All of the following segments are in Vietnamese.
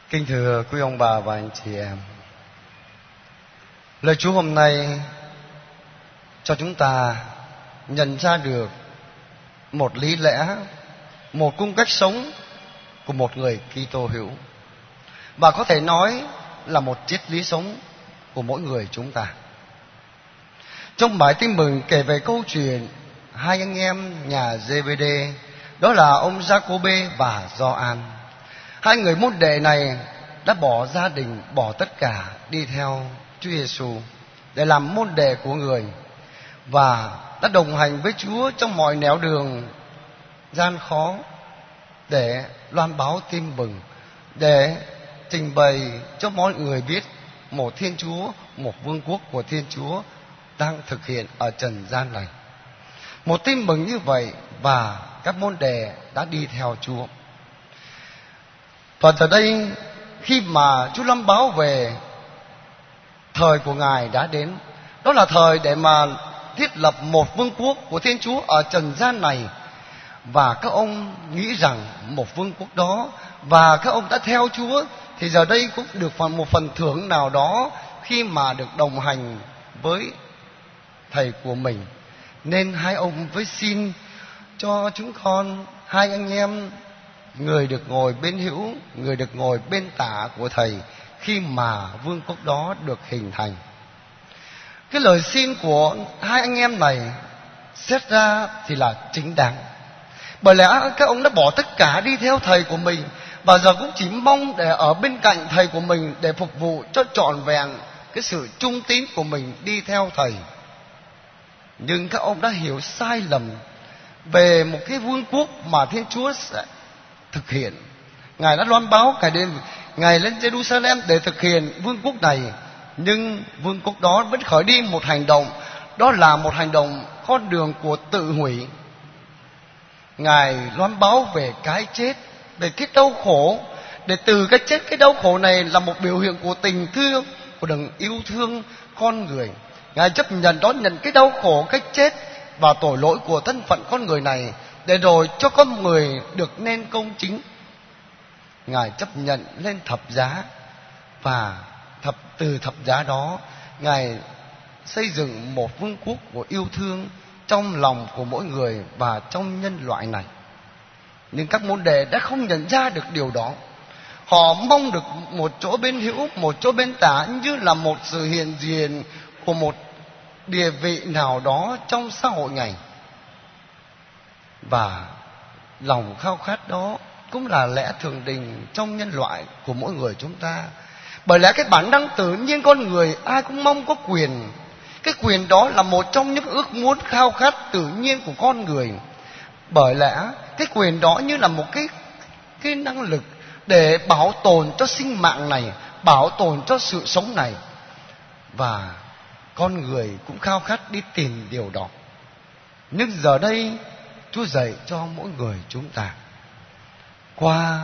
Kính thưa quý ông bà và anh chị em, lời Chúa hôm nay cho chúng ta nhận ra được một lý lẽ, một cung cách sống của một người Kitô hữu, và có thể nói là một triết lý sống của mỗi người chúng ta. Trong bài tin mừng kể về câu chuyện hai anh em nhà Giê-bê-đê, đó là ông Giác-cô-bê và Gioan. Hai người môn đệ này đã bỏ gia đình, bỏ tất cả đi theo Chúa Giêsu để làm môn đệ của người, và đã đồng hành với Chúa trong mọi nẻo đường gian khó để loan báo tin mừng, để trình bày cho mọi người biết một Thiên Chúa, một vương quốc của Thiên Chúa đang thực hiện ở trần gian này. Một tin mừng như vậy, và các môn đệ đã đi theo Chúa. Và giờ đây, khi mà Chúa loan báo về thời của Ngài đã đến, đó là thời để mà thiết lập một vương quốc của Thiên Chúa ở trần gian này. Và các ông nghĩ rằng một vương quốc đó, và các ông đã theo Chúa, thì giờ đây cũng được một phần thưởng nào đó khi mà được đồng hành với thầy của mình. Nên hai ông với xin cho chúng con, hai anh em, người được ngồi bên hữu, người được ngồi bên tả của thầy khi mà vương quốc đó được hình thành. Cái lời xin của hai anh em này xét ra thì là chính đáng, bởi lẽ các ông đã bỏ tất cả đi theo thầy của mình, và giờ cũng chỉ mong để ở bên cạnh thầy của mình để phục vụ cho trọn vẹn cái sự trung tín của mình đi theo thầy. Nhưng các ông đã hiểu sai lầm về một cái vương quốc mà Thiên Chúa sẽ thực hiện. Ngài đã loan báo Ngài lên Jerusalem để thực hiện vương quốc này, nhưng vương quốc đó vẫn khởi đi một hành động, đó là một hành động con đường của tự hủy. Ngài loan báo về cái chết, về cái đau khổ, để từ cái chết, cái đau khổ này là một biểu hiện của tình thương, của đấng yêu thương con người. Ngài chấp nhận đón nhận cái đau khổ, cái chết và tội lỗi của thân phận con người này, để rồi cho con người được nên công chính. Ngài chấp nhận lên thập giá, và từ thập giá đó Ngài xây dựng một vương quốc của yêu thương trong lòng của mỗi người và trong nhân loại này. Nhưng các môn đệ đã không nhận ra được điều đó. Họ mong được một chỗ bên hữu, một chỗ bên tả, như là một sự hiện diện của một địa vị nào đó trong xã hội này. Và lòng khao khát đó cũng là lẽ thường tình trong nhân loại của mỗi người chúng ta. Bởi lẽ cái bản năng tự nhiên con người ai cũng mong có quyền. Cái quyền đó là một trong những ước muốn khao khát tự nhiên của con người. Bởi lẽ cái quyền đó như là một cái năng lực để bảo tồn cho sinh mạng này, bảo tồn cho sự sống này. Và con người cũng khao khát đi tìm điều đó. Nhưng giờ đây Chúa dạy cho mỗi người chúng ta qua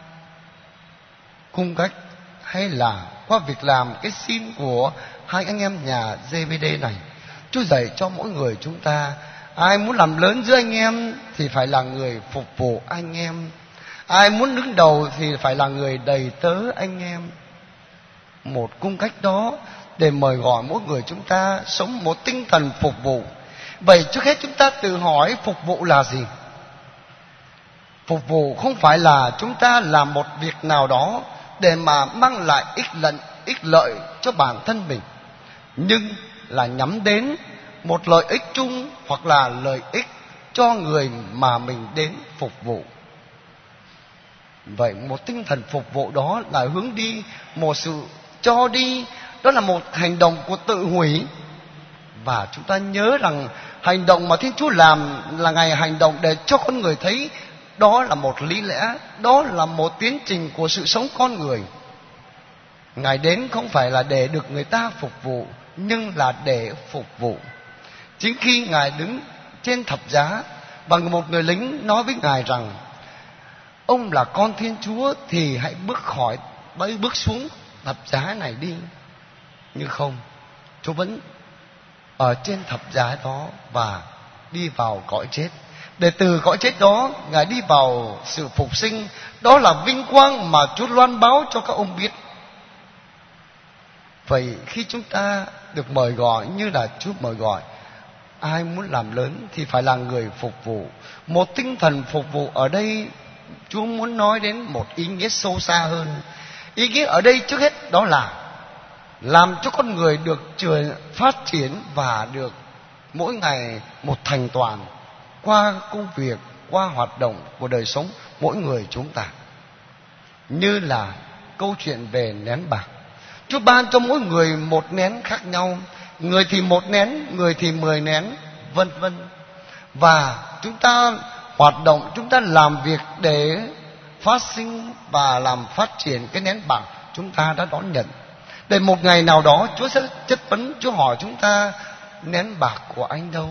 cung cách hay là qua việc làm cái xin của hai anh em nhà Giê-bê-đê này. Chúa dạy cho mỗi người chúng ta, ai muốn làm lớn giữa anh em thì phải là người phục vụ anh em, ai muốn đứng đầu thì phải là người đầy tớ anh em. Một cung cách đó để mời gọi mỗi người chúng ta sống một tinh thần phục vụ. Vậy trước hết chúng ta tự hỏi, phục vụ là gì? Phục vụ không phải là chúng ta làm một việc nào đó để mà mang lại ích lợi cho bản thân mình, nhưng là nhắm đến một lợi ích chung, hoặc là lợi ích cho người mà mình đến phục vụ. Vậy một tinh thần phục vụ đó là hướng đi, một sự cho đi, đó là một hành động của tự hủy. Và chúng ta nhớ rằng hành động mà Thiên Chúa làm là Ngài hành động để cho con người thấy đó là một lý lẽ, đó là một tiến trình của sự sống con người. Ngài đến không phải là để được người ta phục vụ, nhưng là để phục vụ. Chính khi Ngài đứng trên thập giá và một người lính nói với Ngài rằng ông là con Thiên Chúa thì hãy bước xuống thập giá này đi. Nhưng không, Chúa vẫn ở trên thập giá đó và đi vào cõi chết. để từ cõi chết đó Ngài đi vào sự phục sinh. Đó là vinh quang mà Chúa loan báo cho các ông biết. Vậy khi chúng ta được mời gọi như là Chúa mời gọi, ai muốn làm lớn thì phải là người phục vụ. Một tinh thần phục vụ ở đây Chúa muốn nói đến một ý nghĩa sâu xa hơn. Ý nghĩa ở đây trước hết đó là làm cho con người được phát triển và được mỗi ngày một thành toàn qua công việc, qua hoạt động của đời sống mỗi người chúng ta. Như là câu chuyện về nén bạc, Chúa ban cho mỗi người một nén khác nhau, người thì một nén, người thì 10 nén, vân vân. Và chúng ta hoạt động, chúng ta làm việc để phát sinh và làm phát triển cái nén bạc chúng ta đã đón nhận. Để một ngày nào đó Chúa sẽ chất vấn, Chúa hỏi chúng ta: nén bạc của anh đâu?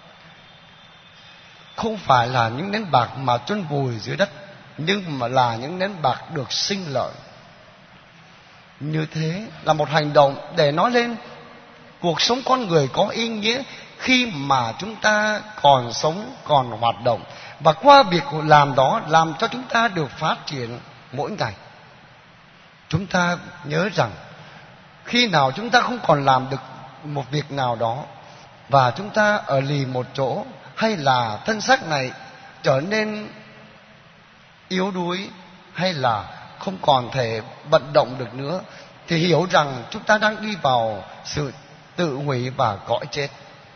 Không phải là những nén bạc mà chôn vùi dưới đất, nhưng mà là những nén bạc được sinh lợi. Như thế là một hành động để nói lên cuộc sống con người có ý nghĩa khi mà chúng ta còn sống, còn hoạt động. Và qua việc làm đó làm cho chúng ta được phát triển mỗi ngày. Chúng ta nhớ rằng khi nào chúng ta không còn làm được một việc nào đó và chúng ta ở lì một chỗ, hay là thân xác này trở nên yếu đuối, hay là không còn thể vận động được nữa, thì hiểu rằng chúng ta đang đi vào sự tự hủy và cõi chết.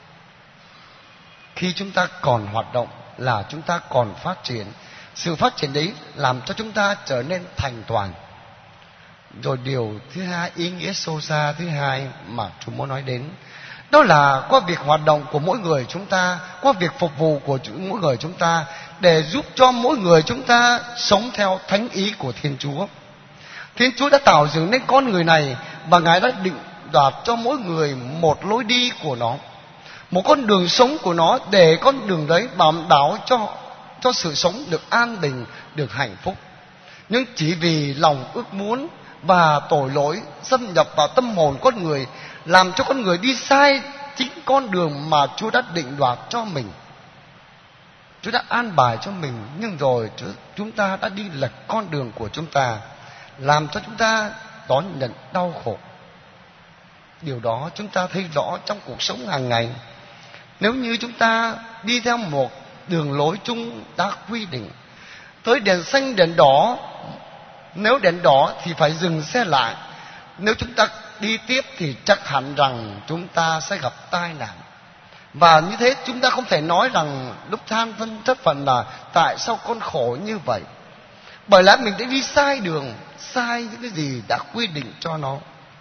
Khi chúng ta còn hoạt động là chúng ta còn phát triển. Sự phát triển đấy làm cho chúng ta trở nên thành toàn. Rồi điều thứ hai, ý nghĩa sâu xa thứ hai mà chúng muốn nói đến, đó là qua việc hoạt động của mỗi người chúng ta, qua việc phục vụ của mỗi người chúng ta, để giúp cho mỗi người chúng ta sống theo thánh ý của Thiên Chúa. Thiên Chúa đã tạo dựng nên con người này, và Ngài đã định đoạt cho mỗi người một lối đi của nó, một con đường sống của nó, để con đường đấy đảm bảo cho sự sống được an bình, được hạnh phúc. Nhưng chỉ vì lòng ước muốn và tội lỗi xâm nhập vào tâm hồn con người, làm cho con người đi sai chính con đường mà Chúa đã định đoạt cho mình, Chúa đã an bài cho mình. Nhưng rồi chúng ta đã đi lệch con đường của chúng ta, làm cho chúng ta đón nhận đau khổ. Điều đó chúng ta thấy rõ trong cuộc sống hàng ngày. Nếu như chúng ta đi theo một đường lối chung đã quy định, tới đèn xanh đèn đỏ, nếu đèn đỏ thì phải dừng xe lại. Nếu chúng ta đi tiếp thì chắc hẳn rằng chúng ta sẽ gặp tai nạn. Và như thế chúng ta không thể nói rằng lúc than vân thất phận là tại sao con khổ như vậy. Bởi lẽ mình đã đi sai đường, sai những cái gì đã quy định cho nó.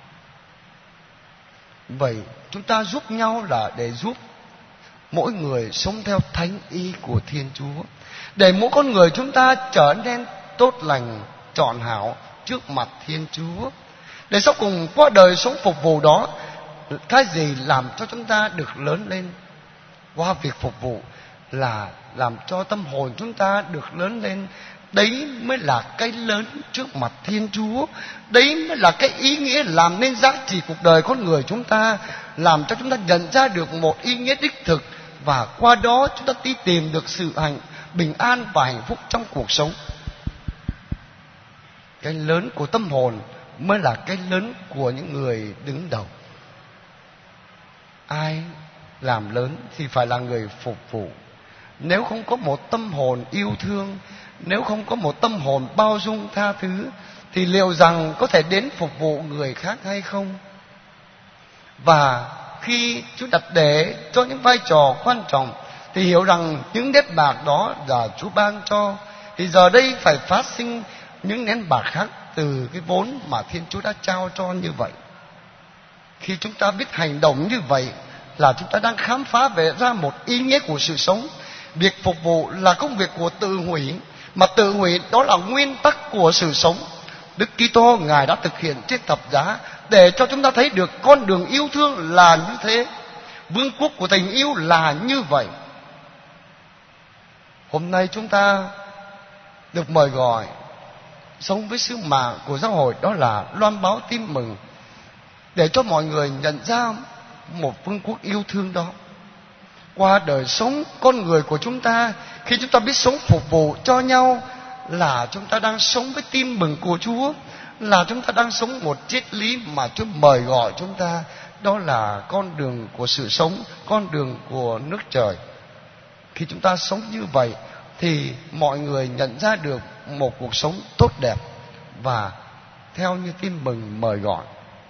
Vậy chúng ta giúp nhau là để giúp mỗi người sống theo thánh ý của Thiên Chúa, để mỗi con người chúng ta trở nên tốt lành, trọn hảo trước mặt Thiên Chúa. Để sau cùng qua đời sống phục vụ đó, cái gì làm cho chúng ta được lớn lên? Qua việc phục vụ là làm cho tâm hồn chúng ta được lớn lên. Đấy mới là cái lớn trước mặt Thiên Chúa. Đấy mới là cái ý nghĩa làm nên giá trị cuộc đời con người chúng ta, làm cho chúng ta nhận ra được một ý nghĩa đích thực, và qua đó chúng ta tìm được sự bình an và hạnh phúc trong cuộc sống. Cái lớn của tâm hồn mới là cái lớn của những người đứng đầu. Ai làm lớn thì phải là người phục vụ. Nếu không có một tâm hồn yêu thương, nếu không có một tâm hồn bao dung tha thứ, thì liệu rằng có thể đến phục vụ người khác hay không? Và khi Chúa đặt để cho những vai trò quan trọng, thì hiểu rằng những nét bạc đó là Chúa ban cho, thì giờ đây phải phát sinh những nén bạc khác từ cái vốn mà Thiên Chúa đã trao cho như vậy. Khi chúng ta biết hành động như vậy là chúng ta đang khám phá về ra một ý nghĩa của sự sống. Việc phục vụ là công việc của tự hủy, mà tự hủy đó là nguyên tắc của sự sống. Đức Kitô Ngài đã thực hiện trên thập giá để cho chúng ta thấy được con đường yêu thương là như thế, vương quốc của tình yêu là như vậy. Hôm nay chúng ta được mời gọi sống với sứ mạng của giáo hội, đó là loan báo tin mừng, để cho mọi người nhận ra một vương quốc yêu thương đó. qua đời sống con người của chúng ta. Khi chúng ta biết sống phục vụ cho nhau là chúng ta đang sống với tin mừng của Chúa, là chúng ta đang sống một triết lý mà Chúa mời gọi chúng ta. Đó là con đường của sự sống, con đường của nước trời. Khi chúng ta sống như vậy thì mọi người nhận ra được một cuộc sống tốt đẹp và theo như tin mừng mời gọi.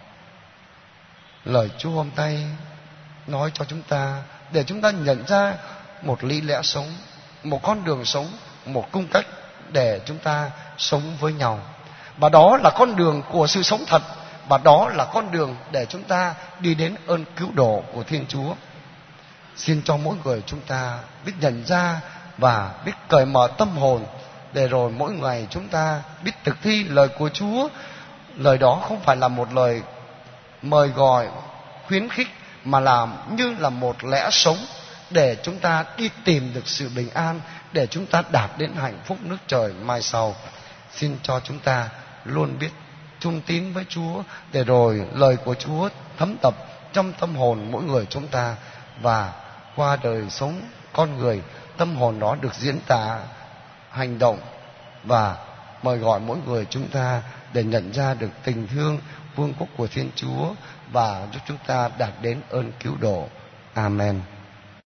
Lời Chúa hôm nay nói cho chúng ta để chúng ta nhận ra một lý lẽ sống, một con đường sống, một cung cách để chúng ta sống với nhau. Và đó là con đường của sự sống thật, và đó là con đường để chúng ta đi đến ơn cứu độ của Thiên Chúa. Xin cho mỗi người chúng ta biết nhận ra và biết cởi mở tâm hồn, để rồi mỗi ngày chúng ta biết thực thi lời của Chúa. Lời đó không phải là một lời mời gọi, khuyến khích, mà là như là một lẽ sống để chúng ta đi tìm được sự bình an, để chúng ta đạt đến hạnh phúc nước trời mai sau. Xin cho chúng ta luôn biết trung tín với Chúa, để rồi lời của Chúa thấm tập trong tâm hồn mỗi người chúng ta, và qua đời sống con người, tâm hồn đó được diễn tả, hành động và mời gọi mỗi người chúng ta để nhận ra được tình thương, vương quốc của Thiên Chúa, và giúp chúng ta đạt đến ơn cứu độ. Amen.